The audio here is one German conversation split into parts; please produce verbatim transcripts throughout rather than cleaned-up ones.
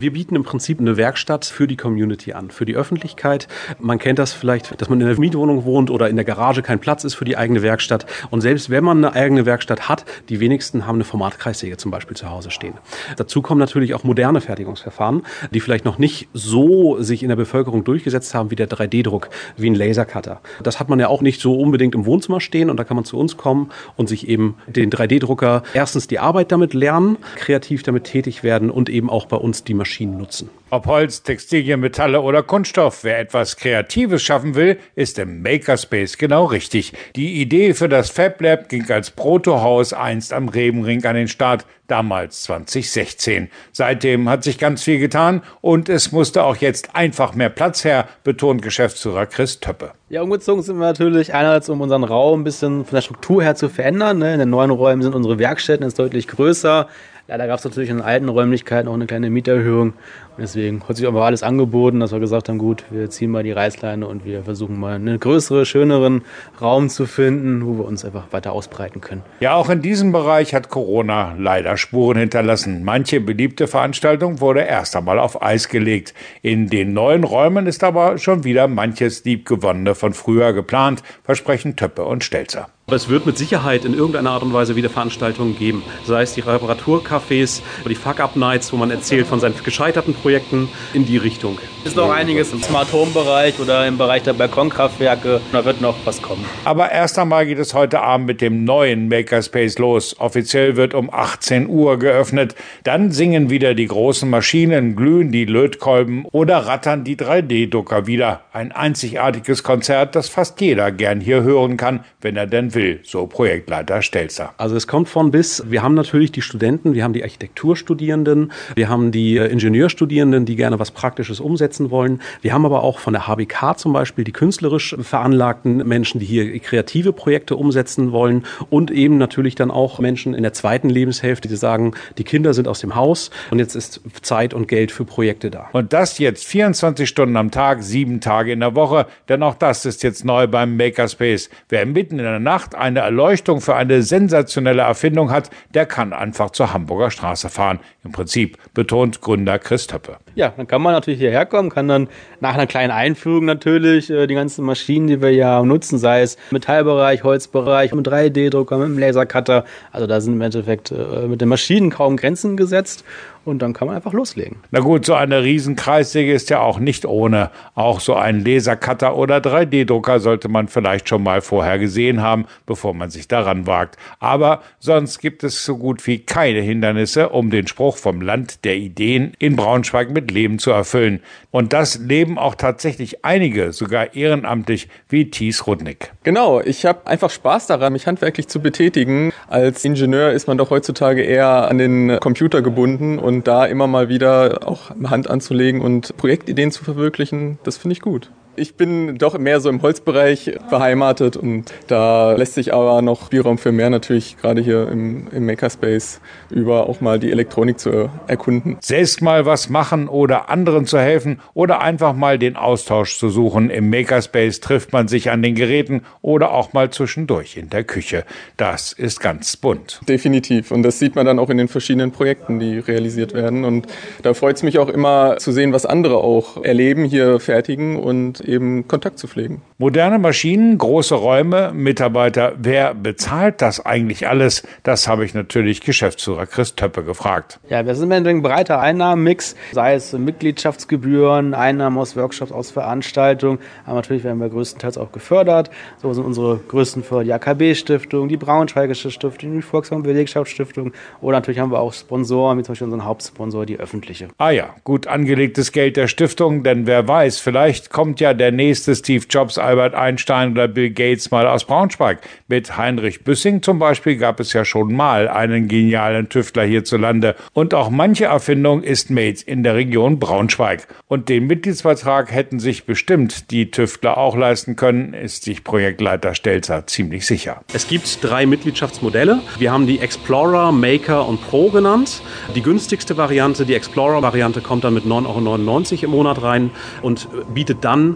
Wir bieten im Prinzip eine Werkstatt für die Community an, für die Öffentlichkeit. Man kennt das vielleicht, dass man in einer Mietwohnung wohnt oder in der Garage kein Platz ist für die eigene Werkstatt. Und selbst wenn man eine eigene Werkstatt hat, die wenigsten haben eine Formatkreissäge zum Beispiel zu Hause stehen. Dazu kommen natürlich auch moderne Fertigungsverfahren, die vielleicht noch nicht so sich in der Bevölkerung durchgesetzt haben wie der drei D Druck, wie ein Lasercutter. Das hat man ja auch nicht so unbedingt im Wohnzimmer stehen und da kann man zu uns kommen und sich eben den drei D Drucker, erstens die Arbeit damit lernen, kreativ damit tätig werden und eben auch bei uns die Maschinen nutzen. Ob Holz, Textilien, Metalle oder Kunststoff, wer etwas Kreatives schaffen will, ist im Makerspace genau richtig. Die Idee für das Fab Lab ging als Protohaus einst am Rebenring an den Start, damals zwanzig sechzehn. Seitdem hat sich ganz viel getan und es musste auch jetzt einfach mehr Platz her, betont Geschäftsführer Chris Töppe. Ja, umgezogen sind wir natürlich einerseits, um unseren Raum ein bisschen von der Struktur her zu verändern. In den neuen Räumen sind unsere Werkstätten jetzt deutlich größer. Leider gab es natürlich in den alten Räumlichkeiten auch eine kleine Mieterhöhung. Und deswegen hat sich aber alles angeboten, dass wir gesagt haben, gut, wir ziehen mal die Reißleine und wir versuchen mal einen größeren, schöneren Raum zu finden, wo wir uns einfach weiter ausbreiten können. Ja, auch in diesem Bereich hat Corona leider Spuren hinterlassen. Manche beliebte Veranstaltung wurde erst einmal auf Eis gelegt. In den neuen Räumen ist aber schon wieder manches Liebgewonnene von früher geplant, versprechen Töppe und Stelzer. Aber es wird mit Sicherheit in irgendeiner Art und Weise wieder Veranstaltungen geben. Sei es die Reparaturcafés oder die Fuck-Up-Nights, wo man erzählt von seinen gescheiterten Projekten, in die Richtung. Es ist noch einiges im Smart-Home-Bereich oder im Bereich der Balkonkraftwerke. Da wird noch was kommen. Aber erst einmal geht es heute Abend mit dem neuen Makerspace los. Offiziell wird um achtzehn Uhr geöffnet. Dann singen wieder die großen Maschinen, glühen die Lötkolben oder rattern die drei D Drucker wieder. Ein einzigartiges Konzert, das fast jeder gern hier hören kann, wenn er denn will, so Projektleiter Stelzer. Also es kommt von bis. Wir haben natürlich die Studenten, wir haben die Architekturstudierenden, wir haben die Ingenieurstudierenden, die gerne was Praktisches umsetzen wollen. Wir haben aber auch von der H B K zum Beispiel die künstlerisch veranlagten Menschen, die hier kreative Projekte umsetzen wollen und eben natürlich dann auch Menschen in der zweiten Lebenshälfte, die sagen, die Kinder sind aus dem Haus und jetzt ist Zeit und Geld für Projekte da. Und das jetzt vierundzwanzig Stunden am Tag, sieben Tage in der Woche, denn auch das ist jetzt neu beim Makerspace. Wer mitten in der Nacht eine Erleuchtung für eine sensationelle Erfindung hat, der kann einfach zur Hamburger Straße fahren. Im Prinzip, betont Gründer Chris Töppe. Ja, dann kann man natürlich hierher kommen, kann dann nach einer kleinen Einführung natürlich äh, die ganzen Maschinen, die wir ja nutzen, sei es Metallbereich, Holzbereich, mit drei D Drucker, mit dem Lasercutter. Also da sind im Endeffekt äh, mit den Maschinen kaum Grenzen gesetzt. Und dann kann man einfach loslegen. Na gut, so eine Riesenkreissäge ist ja auch nicht ohne. Auch so ein Lasercutter oder drei D Drucker sollte man vielleicht schon mal vorher gesehen haben, bevor man sich daran wagt. Aber sonst gibt es so gut wie keine Hindernisse, um den Spruch vom Land der Ideen in Braunschweig mit Leben zu erfüllen. Und das leben auch tatsächlich einige, sogar ehrenamtlich, wie Thies Rudnick. Genau, ich habe einfach Spaß daran, mich handwerklich zu betätigen. Als Ingenieur ist man doch heutzutage eher an den Computer gebunden und Und da immer mal wieder auch Hand anzulegen und Projektideen zu verwirklichen, das finde ich gut. Ich bin doch mehr so im Holzbereich beheimatet und da lässt sich aber noch Spielraum für mehr natürlich gerade hier im, im Makerspace über auch mal die Elektronik zu erkunden. Selbst mal was machen oder anderen zu helfen oder einfach mal den Austausch zu suchen. Im Makerspace trifft man sich an den Geräten oder auch mal zwischendurch in der Küche. Das ist ganz bunt. Definitiv und das sieht man dann auch in den verschiedenen Projekten, die realisiert werden und da freut es mich auch immer zu sehen, was andere auch erleben, hier fertigen und eben Kontakt zu pflegen. Moderne Maschinen, große Räume, Mitarbeiter. Wer bezahlt das eigentlich alles? Das habe ich natürlich Geschäftsführer Chris Töppe gefragt. Ja, wir sind mit einem breiter Einnahmenmix, sei es Mitgliedschaftsgebühren, Einnahmen aus Workshops, aus Veranstaltungen. Aber natürlich werden wir größtenteils auch gefördert. So sind unsere größten Förder die A K B-Stiftung, die Braunschweigische Stiftung, die Volkswagen Belegschaftsstiftung oder natürlich haben wir auch Sponsoren, wie zum Beispiel unseren Hauptsponsor, die öffentliche. Ah ja, gut angelegtes Geld der Stiftung, denn wer weiß, vielleicht kommt ja der nächste Steve Jobs, Albert Einstein oder Bill Gates mal aus Braunschweig. Mit Heinrich Büssing zum Beispiel gab es ja schon mal einen genialen Tüftler hierzulande. Und auch manche Erfindung ist made in der Region Braunschweig. Und den Mitgliedsbeitrag hätten sich bestimmt die Tüftler auch leisten können, ist sich Projektleiter Stelzer ziemlich sicher. Es gibt drei Mitgliedschaftsmodelle. Wir haben die Explorer, Maker und Pro genannt. Die günstigste Variante, die Explorer-Variante, kommt dann mit neun Euro neunundneunzig im Monat rein und bietet dann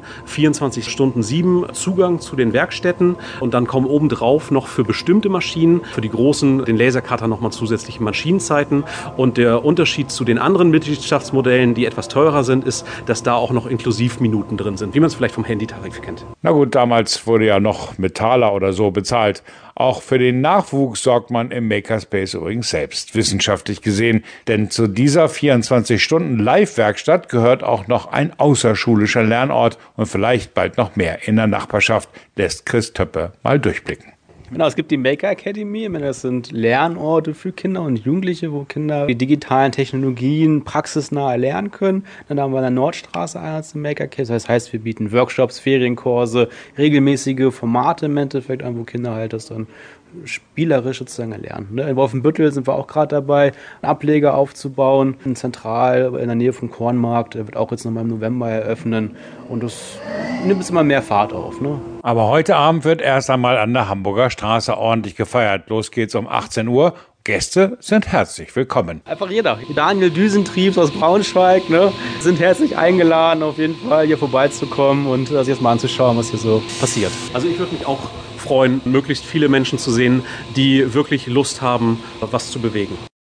vierundzwanzig Stunden sieben Zugang zu den Werkstätten und dann kommen obendrauf noch für bestimmte Maschinen, für die großen, den Lasercutter nochmal zusätzliche Maschinenzeiten. Und der Unterschied zu den anderen Mitgliedschaftsmodellen, die etwas teurer sind, ist, dass da auch noch Inklusivminuten drin sind, wie man es vielleicht vom Handytarif kennt. Na gut, damals wurde ja noch mit Taler oder so bezahlt. Auch für den Nachwuchs sorgt man im Makerspace übrigens selbst, wissenschaftlich gesehen. Denn zu dieser vierundzwanzig Stunden Live-Werkstatt gehört auch noch ein außerschulischer Lernort und vielleicht bald noch mehr in der Nachbarschaft, lässt Chris Töppe mal durchblicken. Genau, es gibt die Maker Academy, das sind Lernorte für Kinder und Jugendliche, wo Kinder die digitalen Technologien praxisnah lernen können. Dann haben wir an der Nordstraße eine Maker Academy, das heißt, wir bieten Workshops, Ferienkurse, regelmäßige Formate im Endeffekt an, wo Kinder halt das dann spielerisch sozusagen erlernen. In Wolfenbüttel sind wir auch gerade dabei, einen Ableger aufzubauen, zentral in der Nähe vom Kornmarkt, der wird auch jetzt nochmal im November eröffnen und das nimmt es immer mehr Fahrt auf. Ne? Aber heute Abend wird erst einmal an der Hamburger Straße ordentlich gefeiert. Los geht's um achtzehn Uhr. Gäste sind herzlich willkommen. Einfach jeder. Daniel Düsentriebs aus Braunschweig, ne, sind herzlich eingeladen, auf jeden Fall hier vorbeizukommen und sich jetzt mal anzuschauen, was hier so passiert. Also ich würde mich auch freuen, möglichst viele Menschen zu sehen, die wirklich Lust haben, was zu bewegen.